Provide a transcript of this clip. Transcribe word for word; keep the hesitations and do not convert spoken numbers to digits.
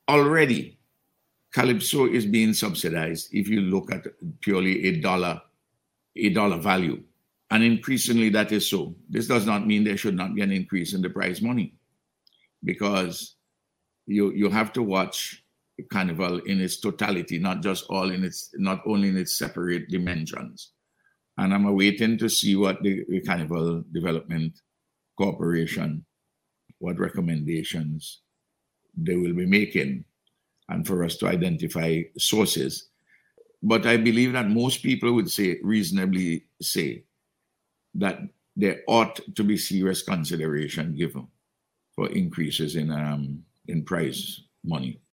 already Calypso is being subsidized if you look at purely a dollar, a dollar value. And increasingly that is so. This does not mean there should not be an increase in the prize money, because you you have to watch Carnival in its totality, not just all in its, not only in its separate dimensions. And I'm awaiting to see what the, the Carnival Development Corporation, what recommendations they will be making, and for us to identify sources. But I believe that most people would say, reasonably say, that there ought to be serious consideration given for increases in um, in prize money.